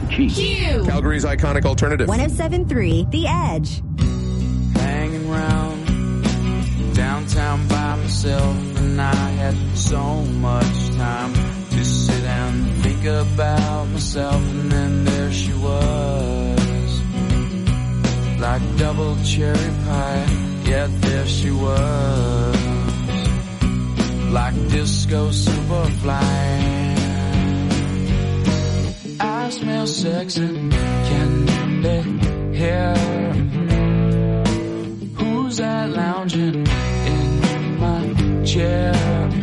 Cheap. Q. Calgary's iconic alternative. 107.3 The Edge. Hanging round downtown by myself, and I had so much time to sit and think about myself, and then there she was, like double cherry pie, yeah, there she was, like disco superfly. I smell sex and candy hair. Who's that lounging in my chair?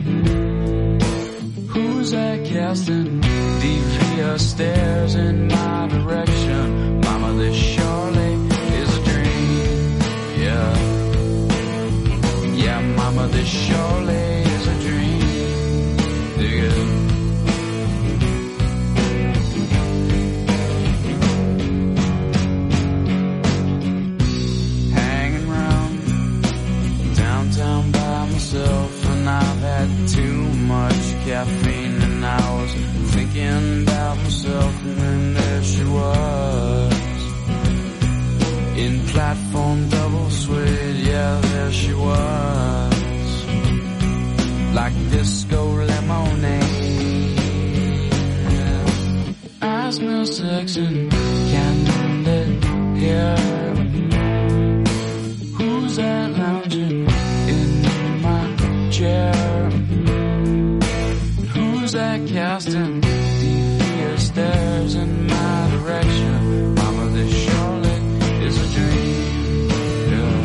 Who's that casting devious stares in my direction? Mama, this surely is a dream. Yeah, yeah, mama, this surely is a dream. Dig it. And I've had too much caffeine, and I was thinking about myself, and then there she was, in platform double suede, yeah, there she was, like disco lemonade. I smell sex and candy hair. Who's that lounging in my chair? Who's that casting devious stares in my direction? Mama, this surely is a dream. Yeah,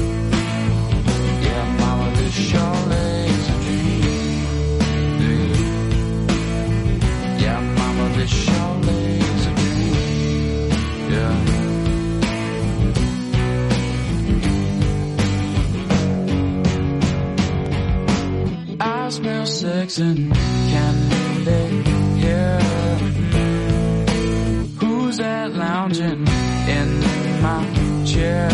yeah, mama, this surely is a dream. Yeah, yeah, mama, this surely is a dream. Yeah. I smell sex and candy hair. Who's that lounging in my chair?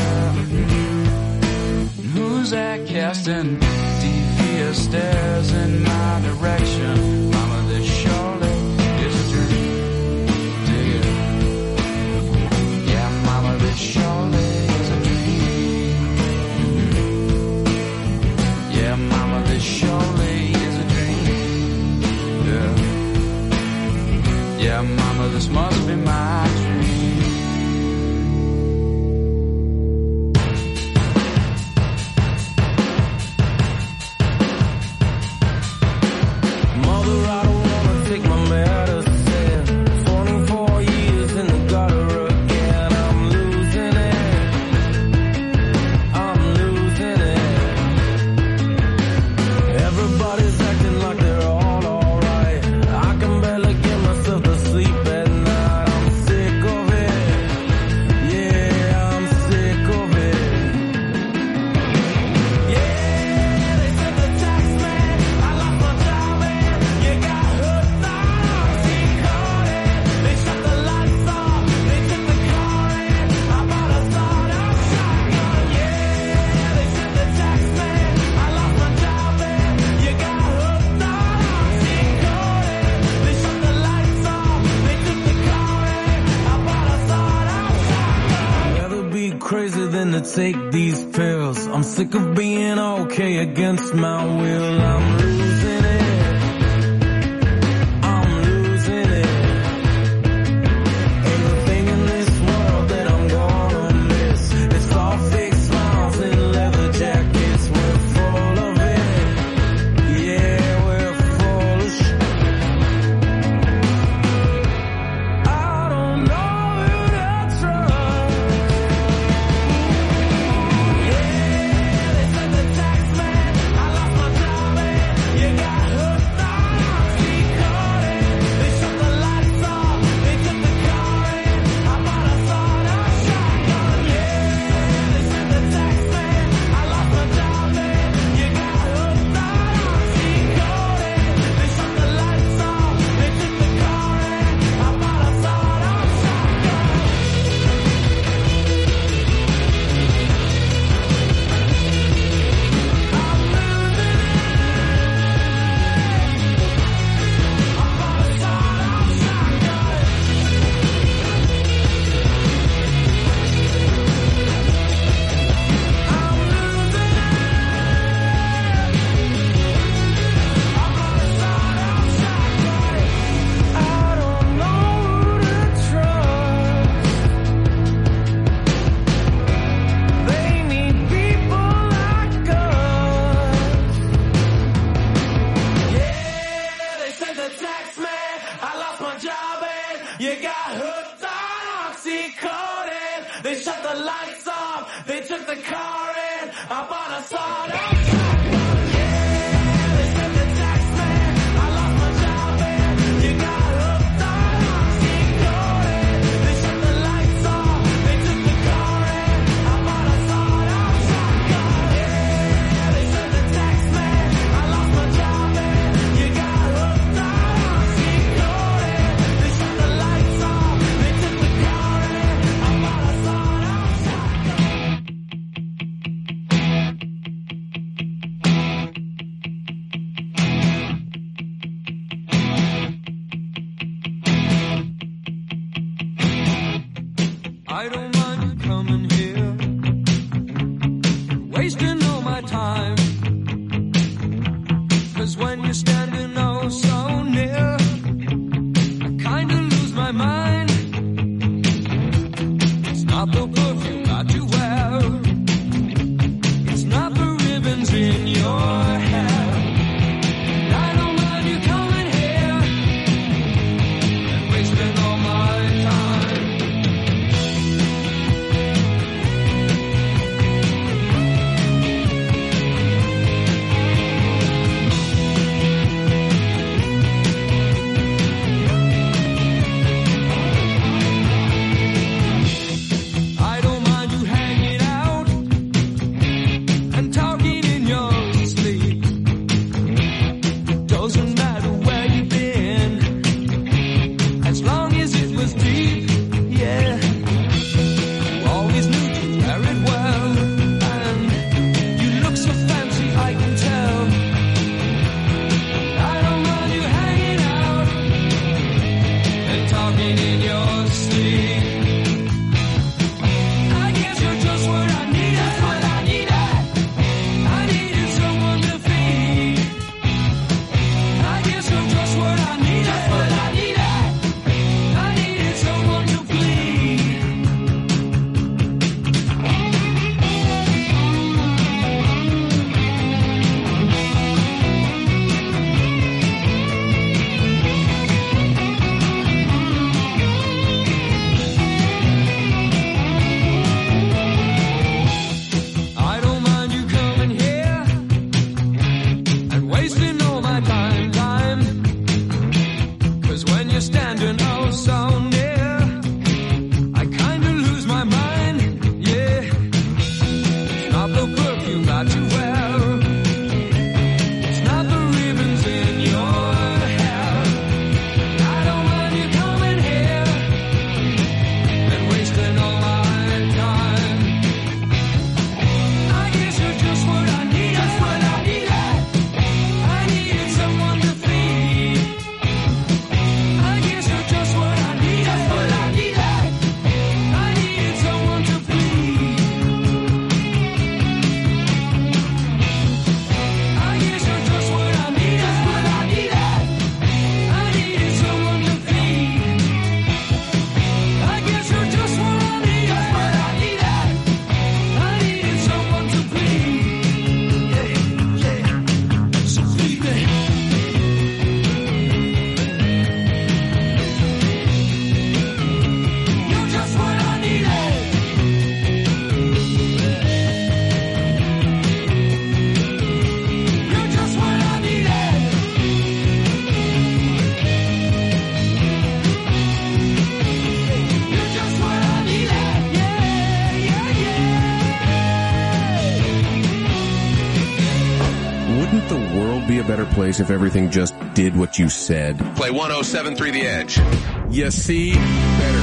Who's that casting devious stares in my direction? Mama, this surely is a dream. Dig it. Yeah, mama, this surely is a dream. Yeah, mama, this surely. Yeah, mama, this must be my dream. Mother, I don't wanna take my medicine. 44 years in the gutter again. I'm losing it. I'm losing it. Everybody's acting like they're all alright. I can barely get myself to sleep at night. I'm sick of it. Yeah, I'm sick of it. Yeah, they said the tax man, I lost my job and you got hooked on. She caught it. They shut the lights off. They took the car in. I bought a sawed-off shotgun. Yeah, they said the tax man, I lost my job and you got hooked on. She caught it. They shut the lights off. They took the car in. I bought a sawed-off shotgun. I'd rather be crazy than to take these pills. I'm sick of being okay against my will. I'm losing it. I'm losing it. Ain't a thing in this world that I'm gonna miss. It's all fake smiles and leather jackets. We're full of it. Yeah, we're full of shit. I don't know who to trust. Yeah, they said the tax man, I lost my job and you the car in. I bought a sawed-off shotgun. Yeah, they said the tax man. I lost my job and you got hooked on oxycodone. They shut the lights off. They took the car in. I bought a sawed-off shotgun. Yeah, they said the tax man. I lost my job and you got hooked on oxycodone. They shut the lights off. They took the car in. I bought a sawed-off shotgun. I don't mind you coming here, wasting all my time. 'Cause when you're standing oh so near, I kinda lose my mind. It's not the perfume that you wear, it's not the ribbons in your hair. I don't mind you coming here and wasting all my time. I don't mind you hanging out and talking in your sleep. Doesn't matter where you've been, as long as it was deep, yeah. You always knew to wear it well, and you look so fancy, I can tell. I don't mind you hanging out and talking in your sleep. I guess you're just what I needed. That's what I needed. I needed someone to feed. I guess you're just what I needed. That's what I needed. I needed someone to please. I don't mind you coming here and wasting all my time. 'Cause when you're standing oh so near, I kinda lose my mind, yeah. It's not the perfume that you wear, it's not the ribbons in your hair. I don't mind you coming here and wasting all my time. I guess you're just what I needed. That's what I needed. I needed someone to feed. I guess you're just what I needed. That's what I needed. I needed someone to please. I guess you're just what I needed. That's what I needed. I needed someone to feed. I guess you're just what I needed. That's what I needed. I needed someone to please. Yeah, yeah. So feed me. You're just what I needed. You're just what I needed. You're just what I needed. Yeah, yeah, yeah. Wouldn't the world be a better place if everything just did what you said? Play 107.3 The Edge. You see? Better.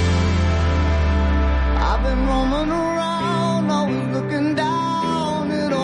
I've been roaming around, always looking down at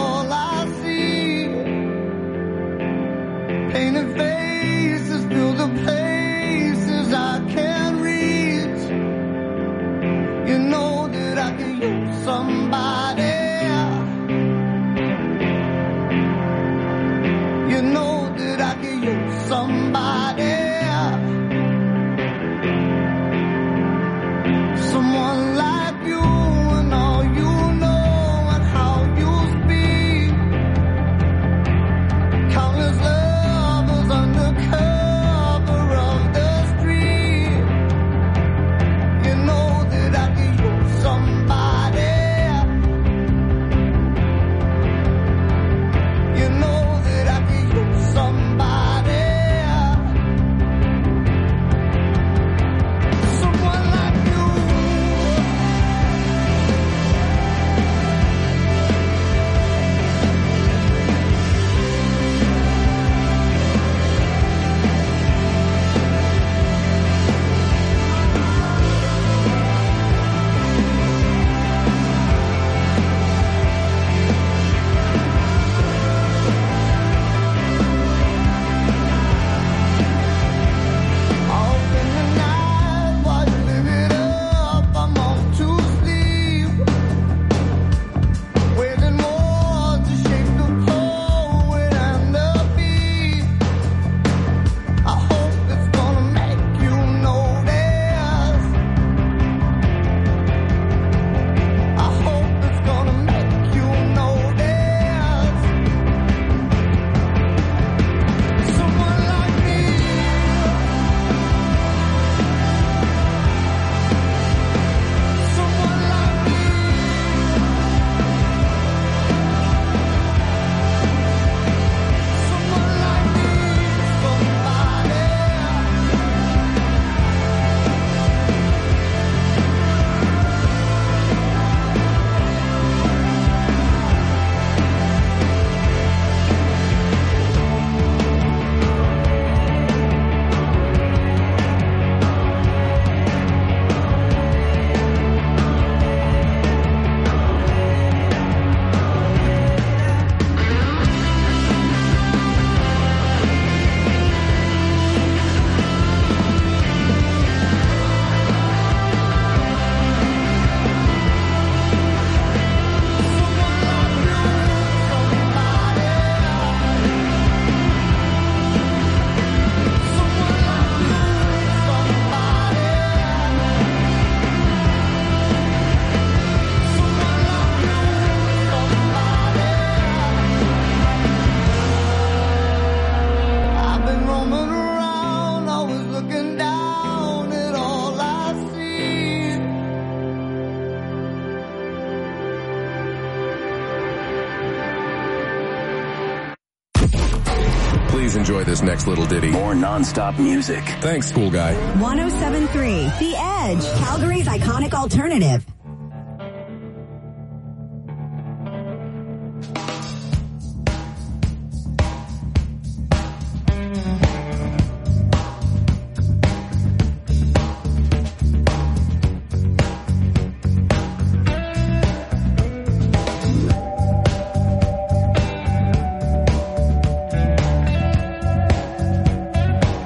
Please enjoy this next little ditty. More non-stop music. Thanks, cool guy. 107.3 The Edge, Calgary's iconic alternative.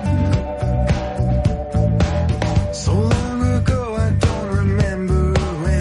So long ago, I don't remember when.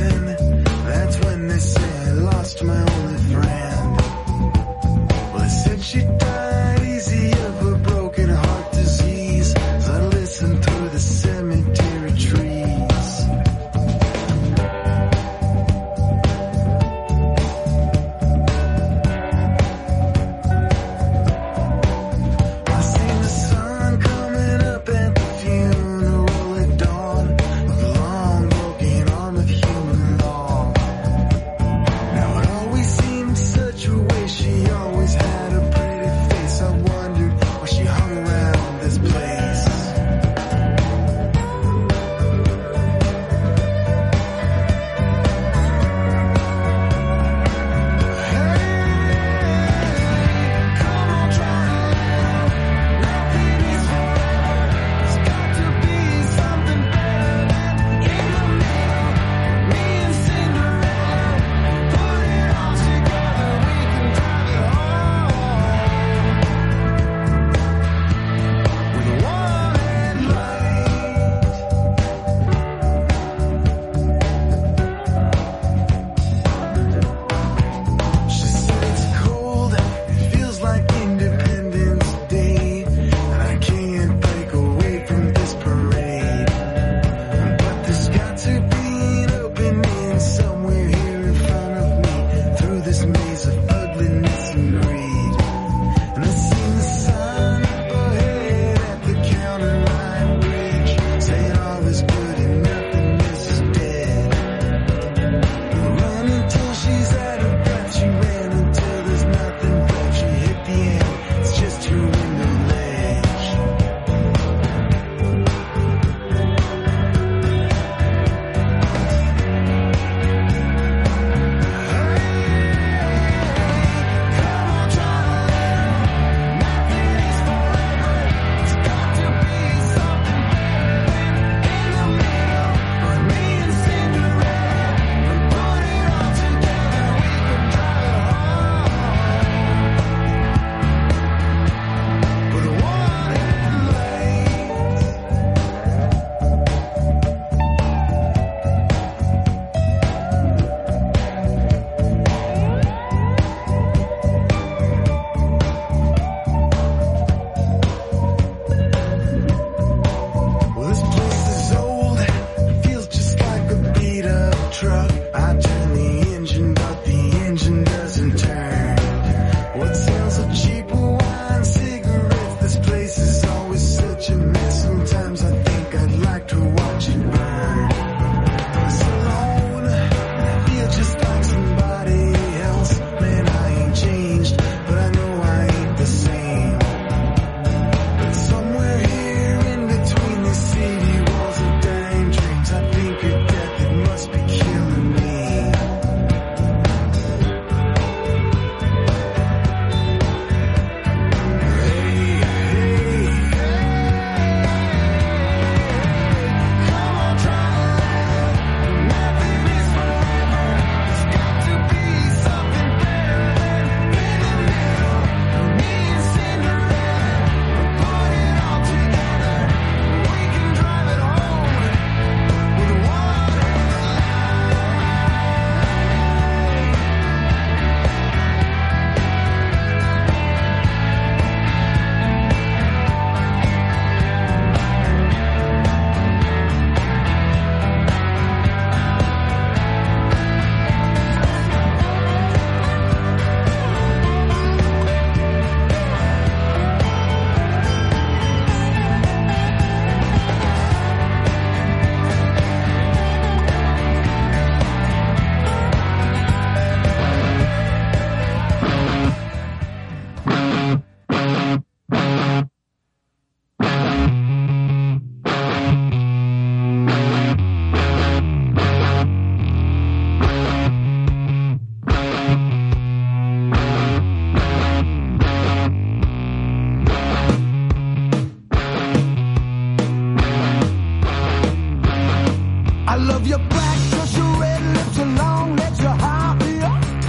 love your black dress, your red lips, your long legs, your high heel.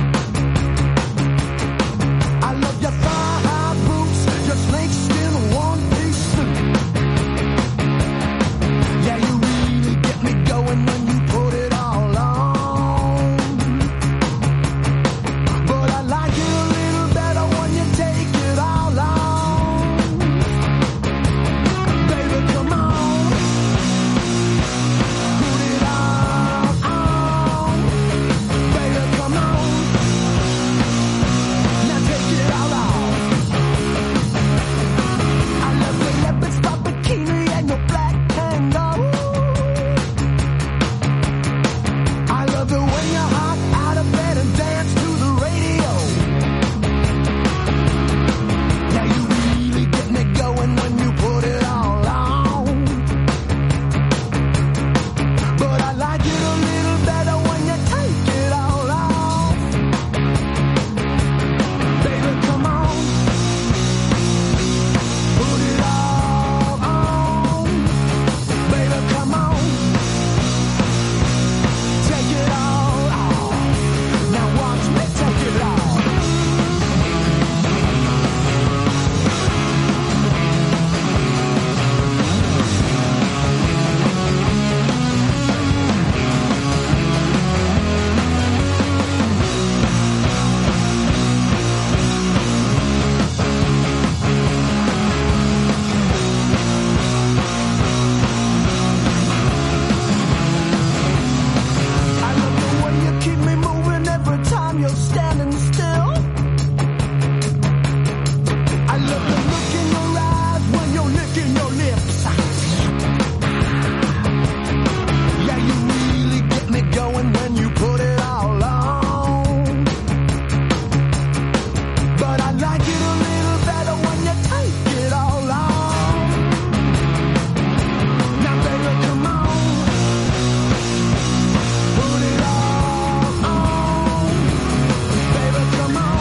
I love your thigh-high boots, your snakeskin one-piece suit. Yeah, you really get me going when you put it all on. But I like it a little better when you take it all on. Baby, come on. Put it all on. Baby, come on. Now take it all off. I love your leopard spot bikini and your black kangaroo. I love it when you're hot out of bed and dance to the radio. Yeah, you really get me going when you put it all on. But I like it a little better when you take it all off. Baby, come on. Put it all on. Baby, come on. Take it all off. Now watch me take it off. I love the way you keep me moving every time you're standing still. I love the look in your eyes when you're licking your lips. Yeah, you really get me going when you put it all on. But I like it a little better when you take it all on. Now, baby, come on. Put it all on. Baby, come on.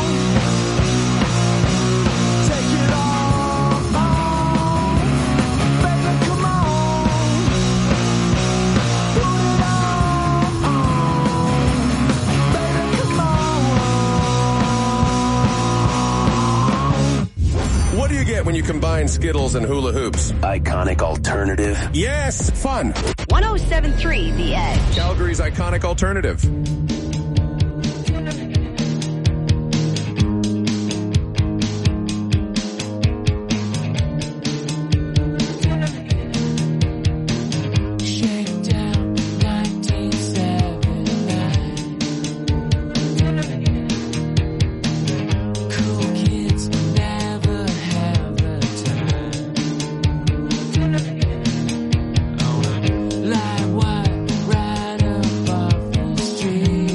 Take it all on. Baby, come on. Put it all on. Baby, come on. What do you get when you combine Skittles and hula hoops? Iconic alternative. Yes, fun. 1073 The Edge. Calgary's iconic alternative. Shakedown 1979. Cool kids never have a time. Light white right up off the street.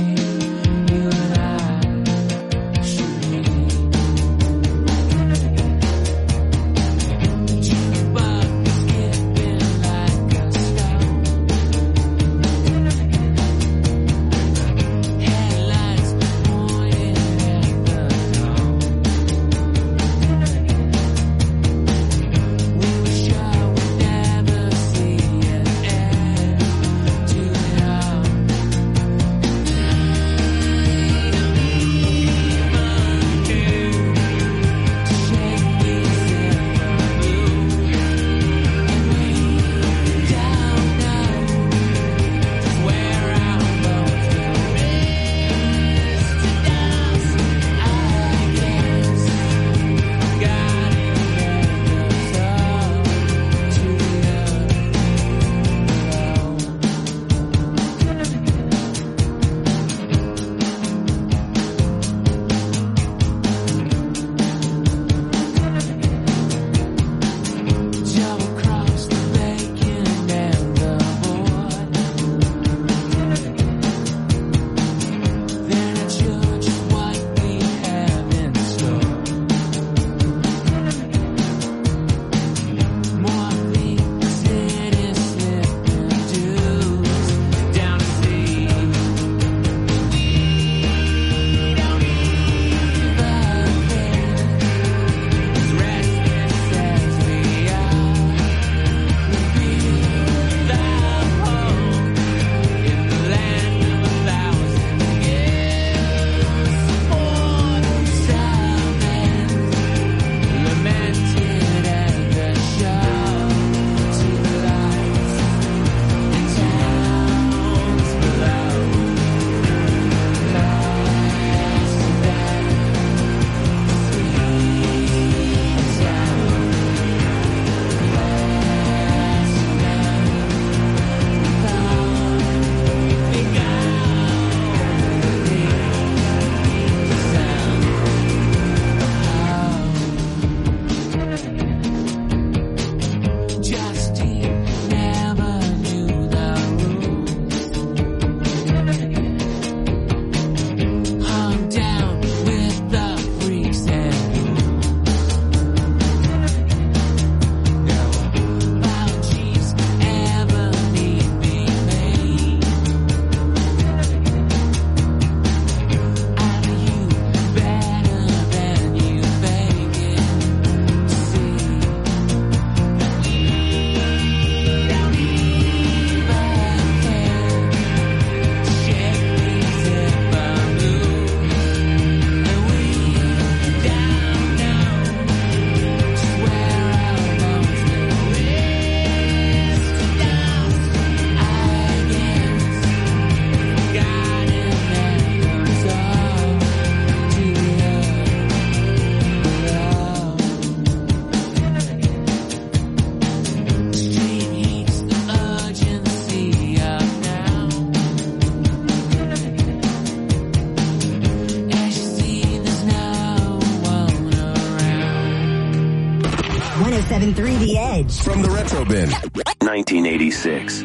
107.3 The Edge. From the Retro Bin. 1986.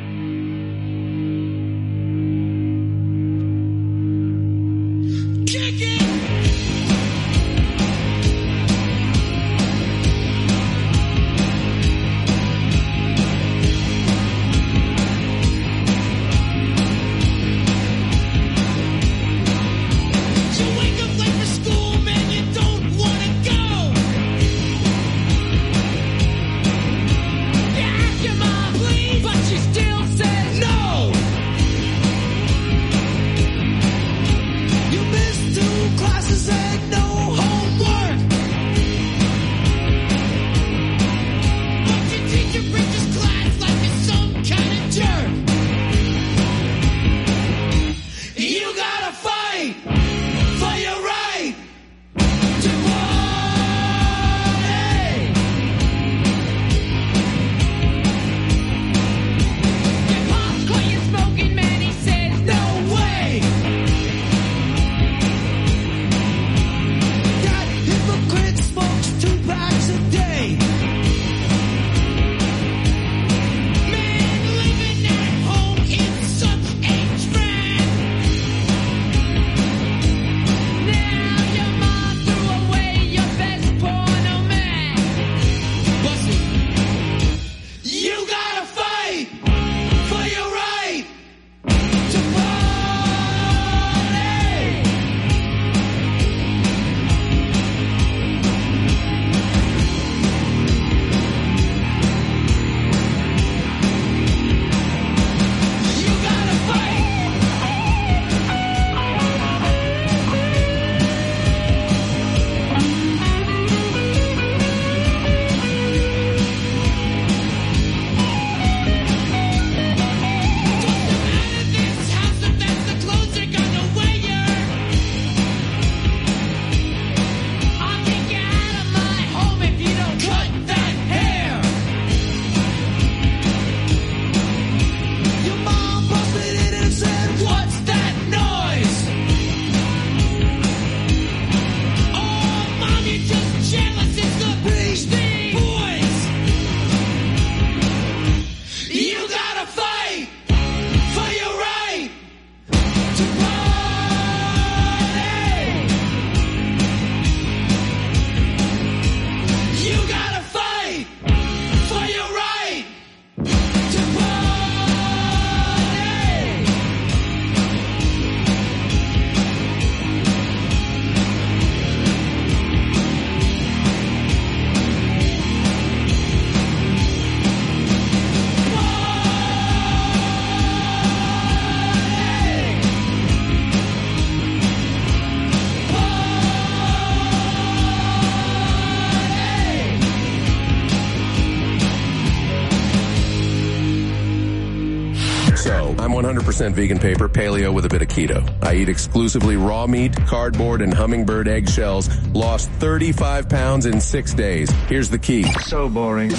I'm 100% vegan paper, paleo with a bit of keto. I eat exclusively raw meat, cardboard, and hummingbird eggshells. Lost 35 pounds in 6 days. Here's the key. So boring.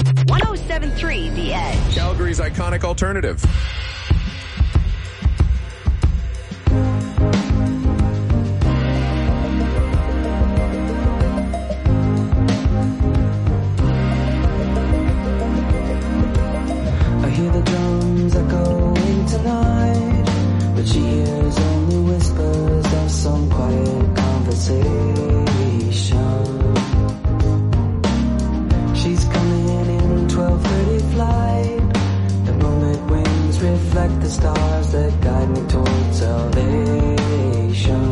107.3 The Edge. Calgary's iconic alternative. I hear the drums echoing tonight, but she hears only whispers of some quiet conversation. She's coming in 12:30 flight. The moonlit wings reflect the stars that guide me towards salvation.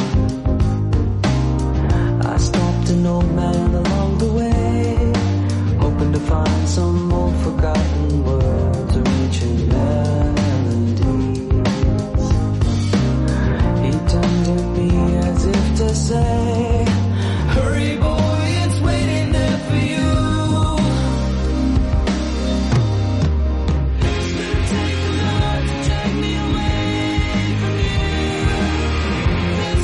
I stopped an old man along the way, hoping to find some old forgotten words or ancient melodies. He turned to me as if to say, hurry boy, it's waiting there for you. It's gonna take a lot to take me away from you.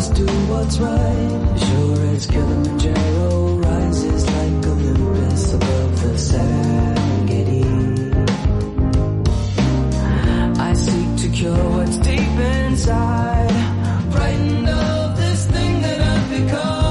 must do what's right. Sure as Kilimanjaro rises like Olympus above the Serengeti. I seek to cure what's deep inside, frightened of this thing that I've become.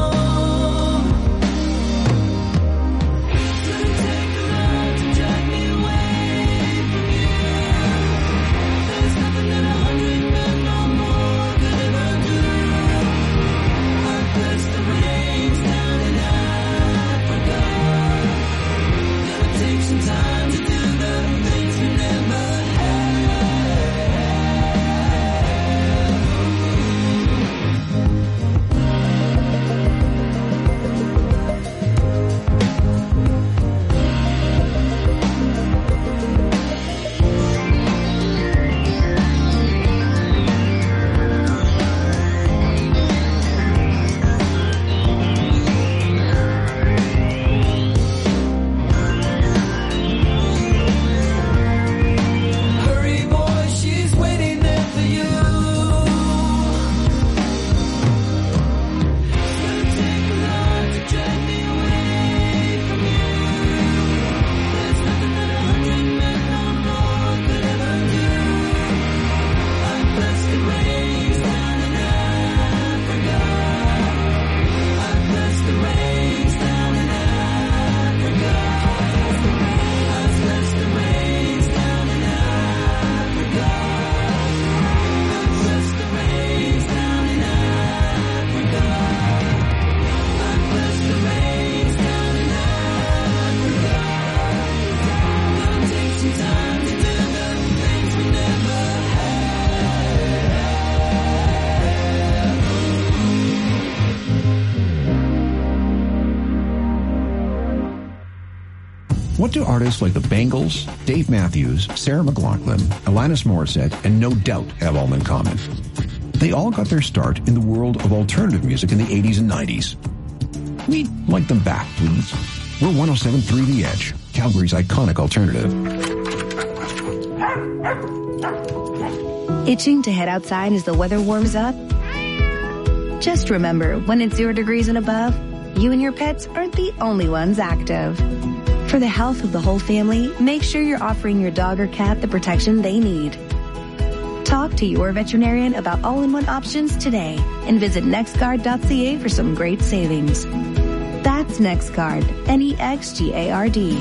What do artists like the Bangles, Dave Matthews, Sarah McLachlan, Alanis Morissette, and No Doubt have all in common? They all got their start in the world of alternative music in the 80s and 90s. We'd like them back, please. We're 107.3 The Edge, Calgary's iconic alternative. Itching to head outside as the weather warms up? Just remember, when it's 0 degrees and above, you and your pets aren't the only ones active. For the health of the whole family, make sure you're offering your dog or cat the protection they need. Talk to your veterinarian about all-in-one options today and visit nextguard.ca for some great savings. That's NextGuard, NEXGARD.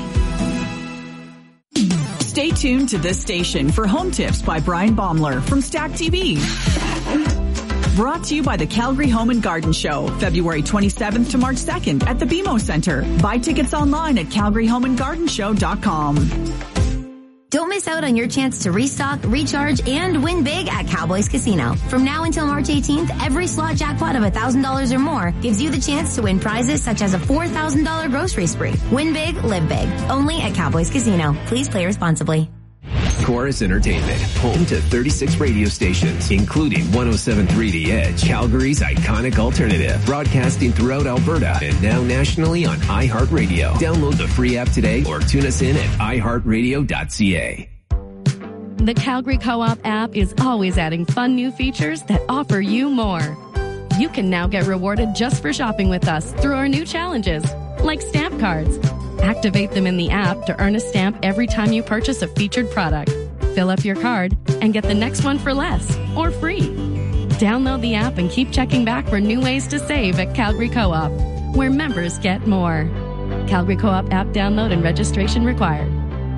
Stay tuned to this station for Home Tips by Brian Baumler from Stack TV. Brought to you by the Calgary Home and Garden Show, February 27th to March 2nd at the BMO Center. Buy tickets online at calgaryhomeandgardenshow.com. Don't miss out on your chance to restock, recharge, and win big at Cowboys Casino. From now until March 18th, every slot jackpot of $1,000 or more gives you the chance to win prizes such as a $4,000 grocery spree. Win big, live big. Only at Cowboys Casino. Please play responsibly. Chorus Entertainment, home to 36 radio stations, including 107.3 The Edge, Calgary's iconic alternative, broadcasting throughout Alberta and now nationally on iHeartRadio. Download the free app today or tune us in at iHeartRadio.ca. The Calgary Co-op app is always adding fun new features that offer you more. You can now get rewarded just for shopping with us through our new challenges, like stamp cards. Activate them in the app to earn a stamp every time you purchase a featured product. Fill up your card and get the next one for less or free. Download the app and keep checking back for new ways to save at Calgary Co-op, where members get more. Calgary Co-op app download and registration required.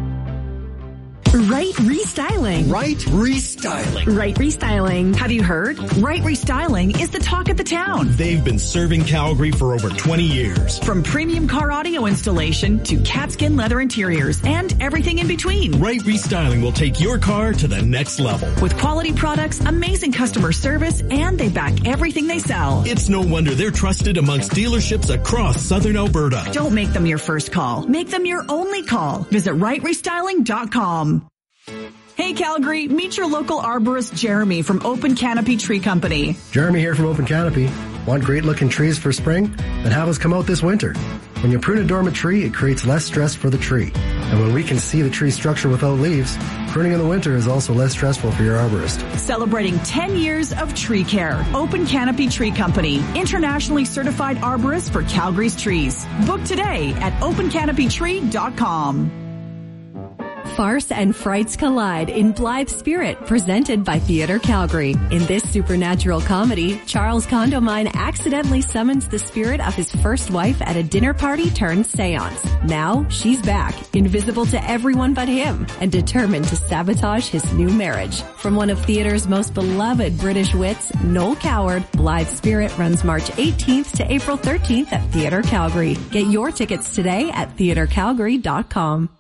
Right Restyling. Right Restyling. Right Restyling. Have you heard? Right Restyling is the talk of the town. They've been serving Calgary for over 20 years. From premium car audio installation to catskin leather interiors and everything in between. Right Restyling will take your car to the next level. With quality products, amazing customer service, and they back everything they sell. It's no wonder they're trusted amongst dealerships across southern Alberta. Don't make them your first call. Make them your only call. Visit rightrestyling.com. Hey Calgary, meet your local arborist Jeremy from Open Canopy Tree Company. Jeremy here from Open Canopy. Want great-looking trees for spring? Then have us come out this winter. When you prune a dormant tree, it creates less stress for the tree. And when we can see the tree structure without leaves, pruning in the winter is also less stressful for your arborist. Celebrating 10 years of tree care. Open Canopy Tree Company, internationally certified arborist for Calgary's trees. Book today at opencanopytree.com. Farce and frights collide in Blythe Spirit, presented by Theatre Calgary. In this supernatural comedy, Charles Condomine accidentally summons the spirit of his first wife at a dinner party turned seance. Now, she's back, invisible to everyone but him, and determined to sabotage his new marriage. From one of theatre's most beloved British wits, Noel Coward, Blythe Spirit runs March 18th to April 13th at Theatre Calgary. Get your tickets today at theatrecalgary.com.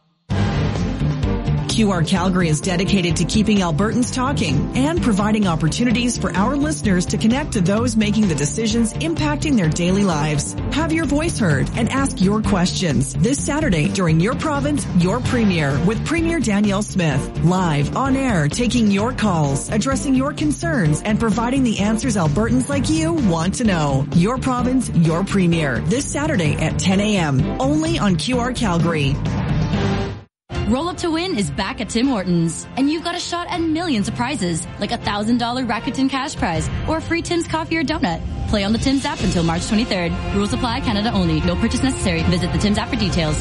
QR Calgary is dedicated to keeping Albertans talking and providing opportunities for our listeners to connect to those making the decisions impacting their daily lives. Have your voice heard and ask your questions this Saturday during Your Province, Your Premier with Premier Danielle Smith. Live, on air, taking your calls, addressing your concerns, and providing the answers Albertans like you want to know. Your Province, Your Premier this Saturday at 10 a.m. only on QR Calgary. Roll Up to Win is back at Tim Hortons, and you've got a shot at millions of prizes, like a $1,000 Rakuten cash prize or a free Tim's coffee or donut. Play on the Tim's app until March 23rd. Rules apply, Canada only. No purchase necessary. Visit the Tim's app for details.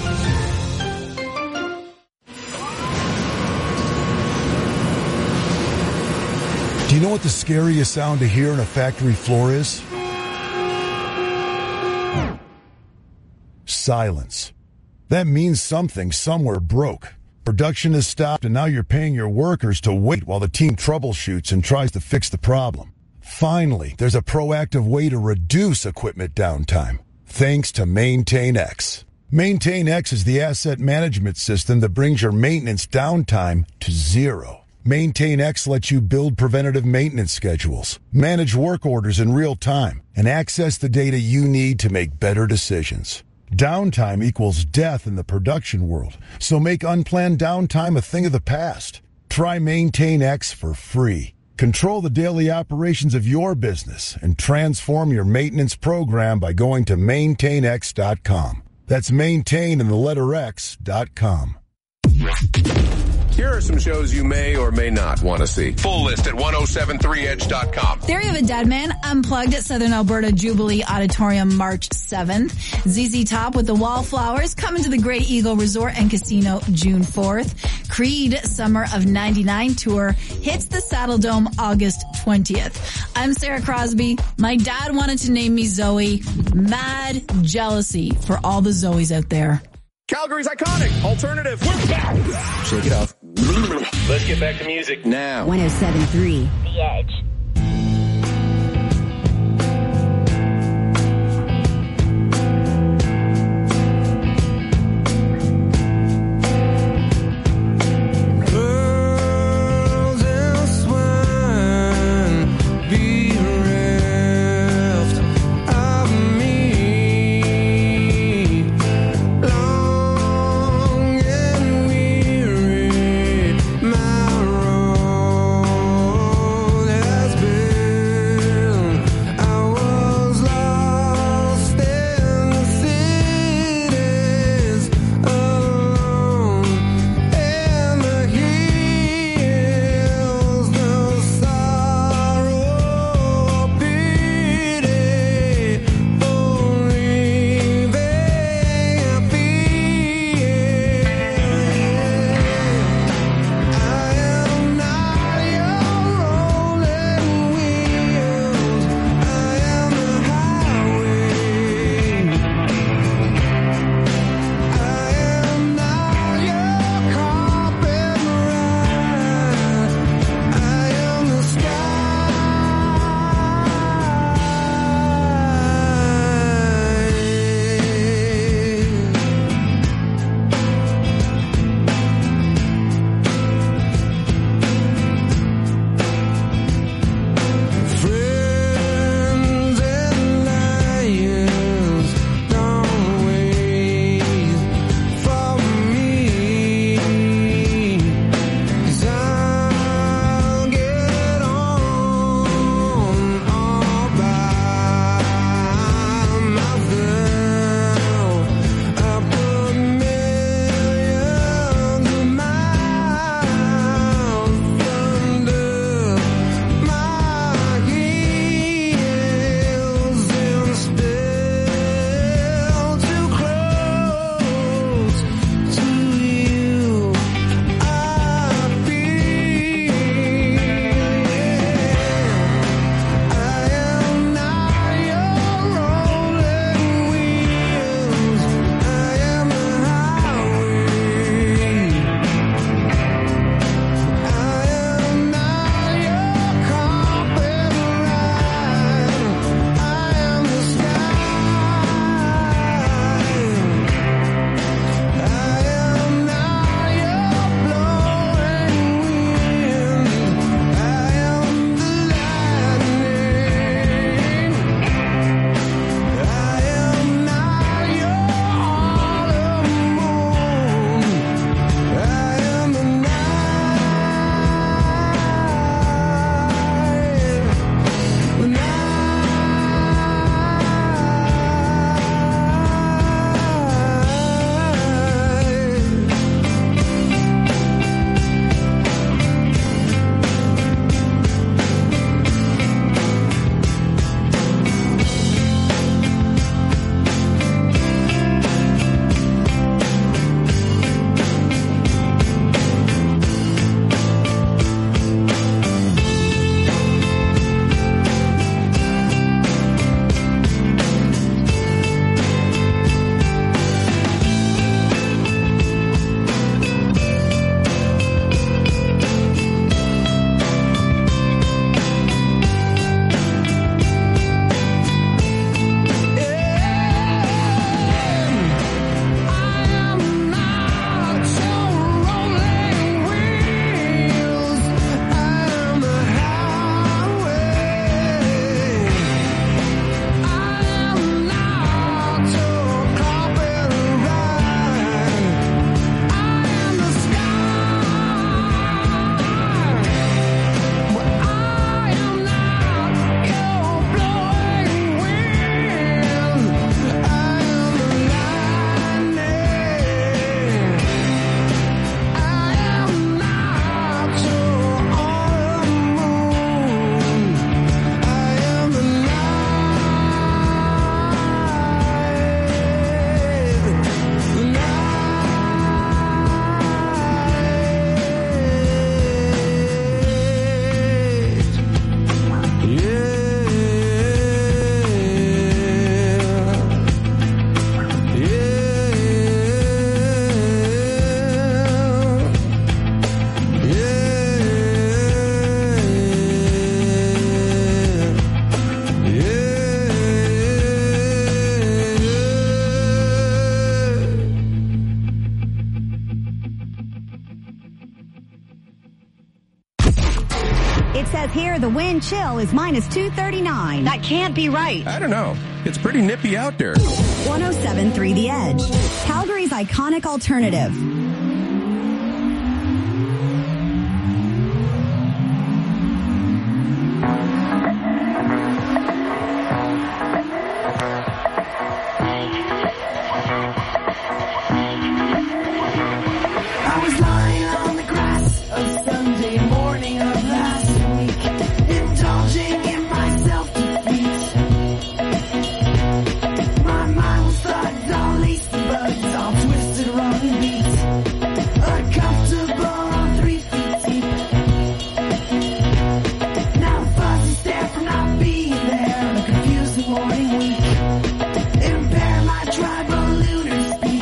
Do you know what the scariest sound to hear on a factory floor is? Silence. That means something somewhere broke. Production has stopped, and now you're paying your workers to wait while the team troubleshoots and tries to fix the problem. Finally, there's a proactive way to reduce equipment downtime, thanks to MaintainX. MaintainX is the asset management system that brings your maintenance downtime to zero. MaintainX lets you build preventative maintenance schedules, manage work orders in real time, and access the data you need to make better decisions. Downtime equals death in the production world, so make unplanned downtime a thing of the past. Try MaintainX for free. Control the daily operations of your business and transform your maintenance program by going to maintainx.com. That's maintain and the letter X.com. Here are some shows you may or may not want to see. Full list at 1073edge.com. Theory of a Dead Man, Unplugged at Southern Alberta Jubilee Auditorium March 7th. ZZ Top with the Wallflowers coming to the Great Eagle Resort and Casino June 4th. Creed Summer of 99 tour hits the Saddle Dome August 20th. I'm Sarah Crosby. My dad wanted to name me Zoe. Mad jealousy for all the Zoes out there. Calgary's iconic alternative. We're back. Shake it off. Let's get back to music now. 107.3 The Edge. My road Up here, the wind chill is minus 239. That can't be right. I don't know. It's pretty nippy out there. 107.3 The Edge, Calgary's iconic alternative. I was lying on the grass a Sunday morning of last week, indulging in my self-defeat. My mind was thugged, all lacy bugs, all twisted, wrong and beat. Uncomfortable on 3 feet deep. Now fuzzy stare from not being there on a confusing morning week. Impair my tribal lunar speak.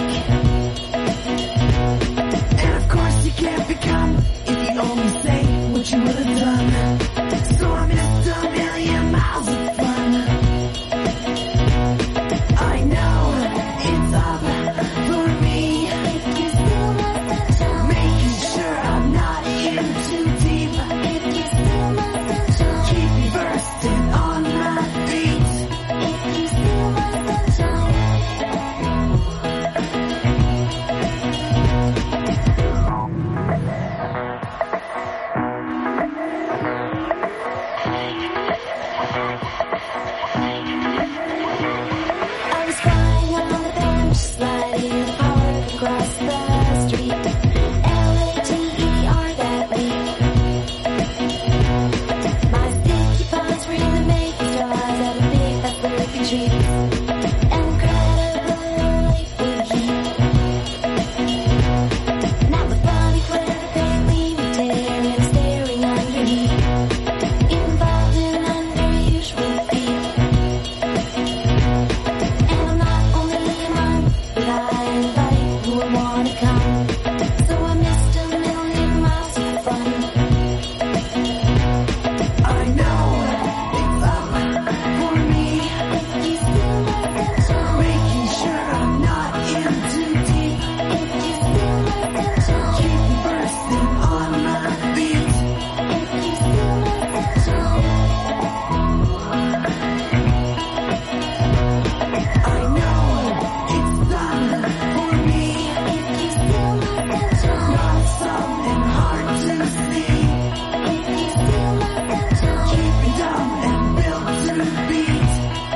And of course you can't become if you only say what you would have done. So I missed a million miles of fun. I know it's up for me, making sure I'm not in too deep. Keep me bursting on my feet. I was crying on the bench, sliding hard across the street. Later, that week. My sticky palms really make straws out of big African trees. Incredibly freaky. Now the funny flare, the pale tear, and staring underneath. Involved in unusual feet. And I'm not only a monk, but I invite who would wanna come. So I missed a million miles of fun. I know it's up for me, making sure I'm not in too deep. Keep me bursting on my feet. I know it's done for me, not something hard to see. Keep me dumb and built to beat.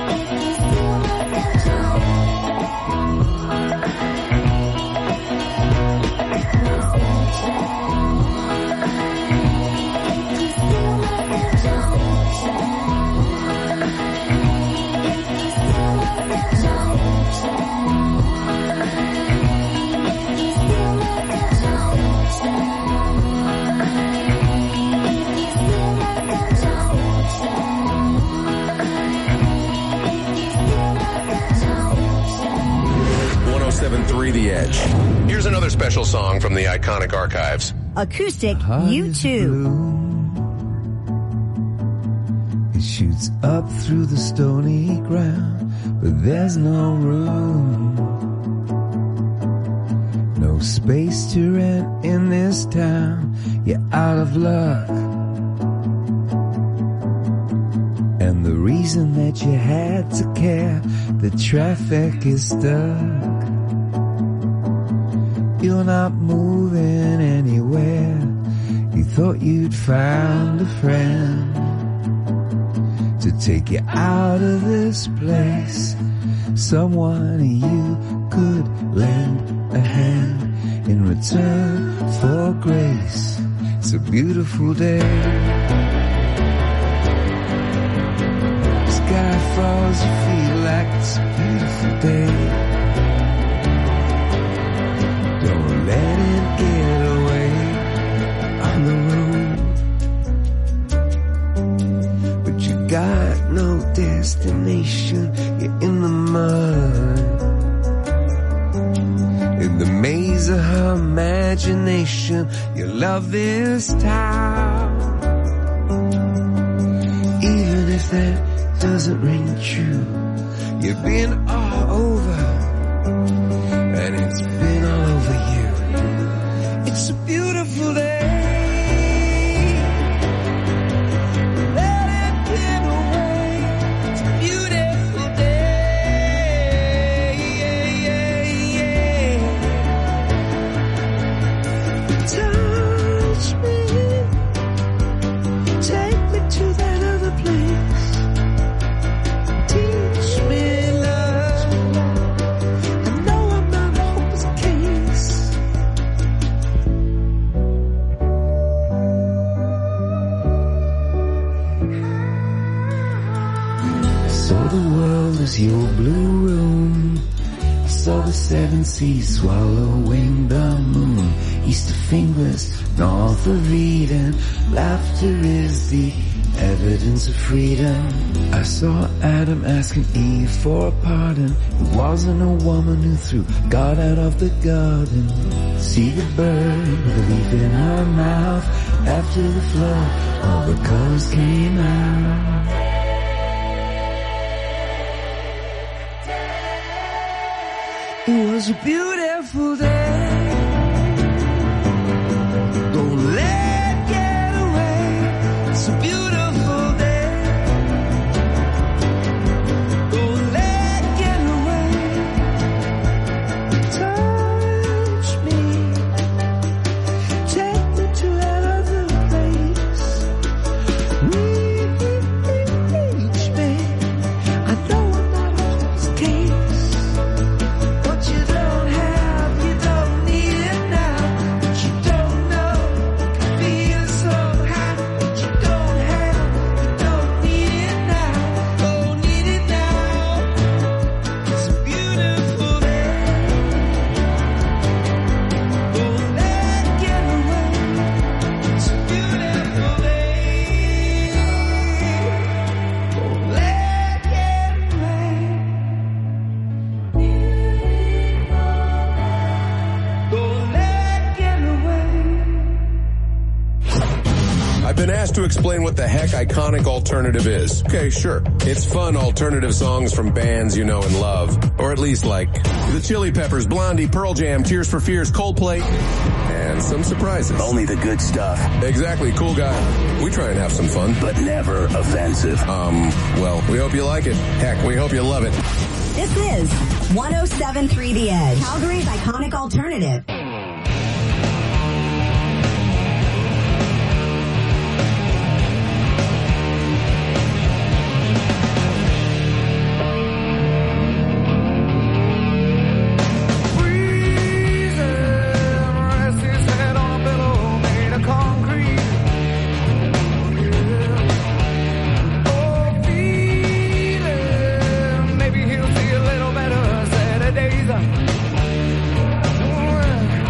The Edge. Here's another special song from the iconic archives. Acoustic U2. It shoots up through the stony ground, but there's no room. No space to rent in this town. You're out of luck. And the reason that you had to care, the traffic is stuck. You're not moving anywhere. You thought you'd found a friend to take you out of this place. Someone you could lend a hand in return for grace. It's a beautiful day. Sky falls, you feel like it's a beautiful day. Don't let it get away on the road. But you got no destination, you're in the mud. In the maze of her imagination, you love this town. Even if that doesn't ring true, you've been all over, and it's been all over you. It's a beautiful day. Saw the world as your blue room. Saw the seven seas swallowing the moon. East of fingers, north of Eden. Laughter is the evidence of freedom. I saw Adam asking Eve for a pardon. It wasn't a woman who threw God out of the garden. See the bird with a leaf in her mouth. After the flood, all the colors came out. It was a beautiful day. Don't let it get away. It's a beautiful day. Don't let it get away. Touch me. Take me to another place. Reach me. I know I'm not always the case. What you don't have, you don't need it now. What you don't know, can feel somehow. What you don't have, you don't need it now. Don't need it now. It's a beautiful day. Don't let it get away. It's a beautiful day. Don't let it get away. Don't let it get away. I've been asked to explain what the heck iconic alternative is. Okay, sure. It's fun alternative songs from bands you know and love. Or at least like the Chili Peppers, Blondie, Pearl Jam, Tears for Fears, Coldplay, and some surprises. Only the good stuff. Exactly, cool guy. We try and have some fun. But never offensive. Well, we hope you like it. Heck, we hope you love it. This is 107.3 The Edge, Calgary's iconic alternative. Rest his head on a pillow made of concrete. Oh, feeling maybe he'll see a little better Saturdays.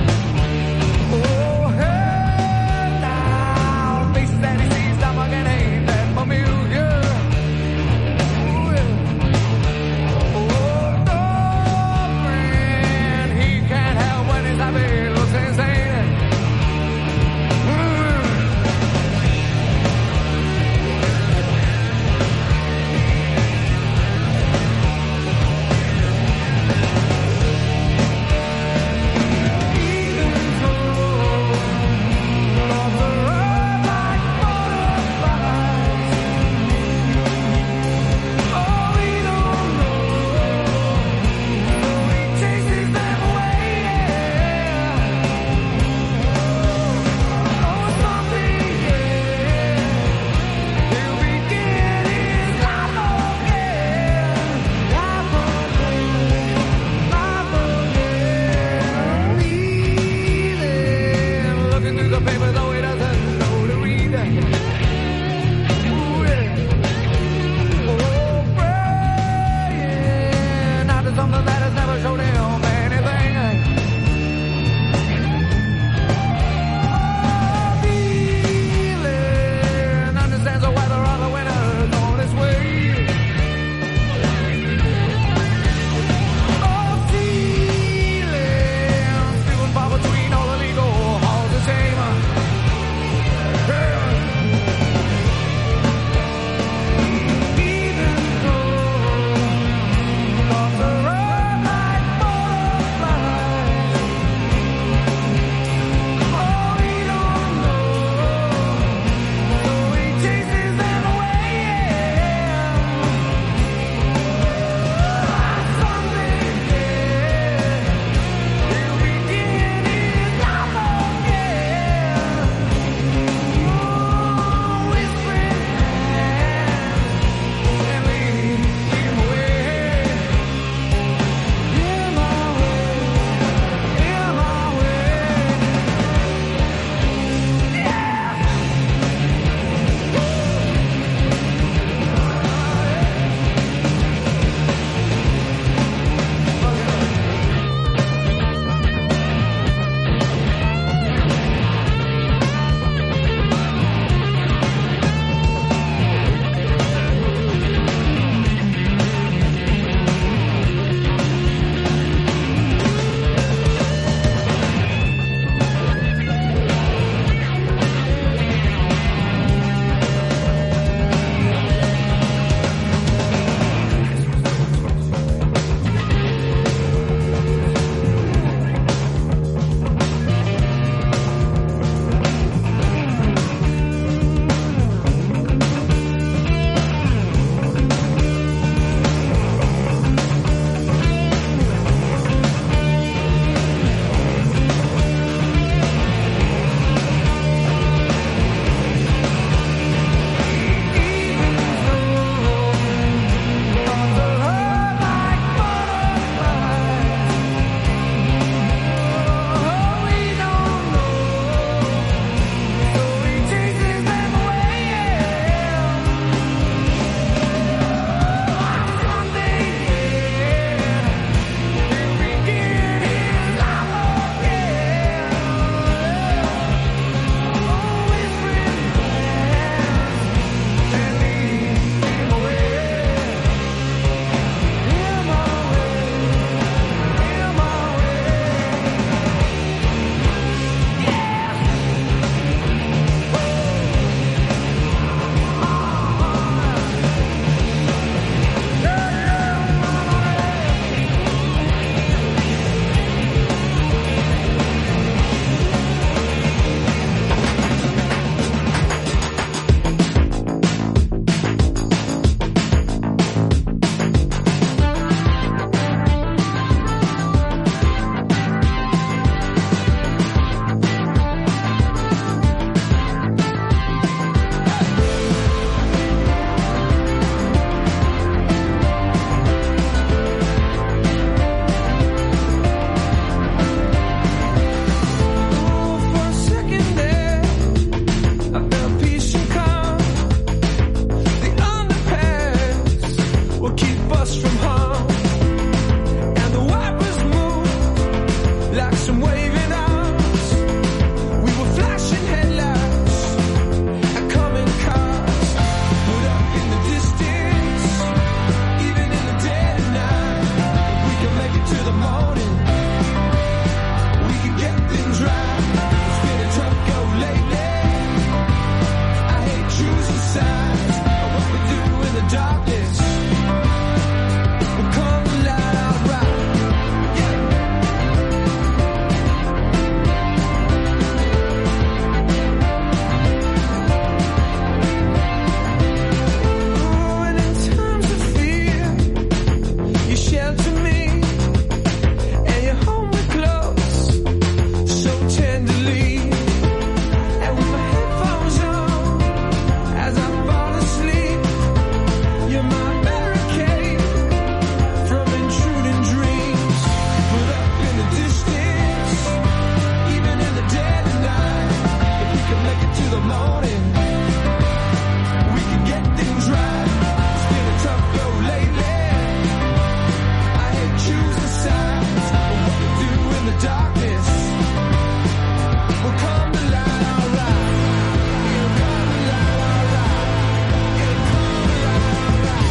lately I hate choosing sides. What to do in the darkness will come to light, alright. It'll come to light, alright. It'll come to light, alright.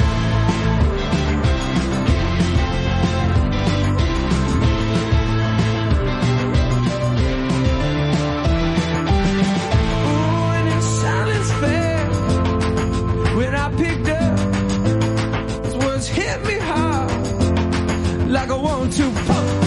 Ooh, and in silence fell when I picked up, those words hit me hard like a 1-2 punch.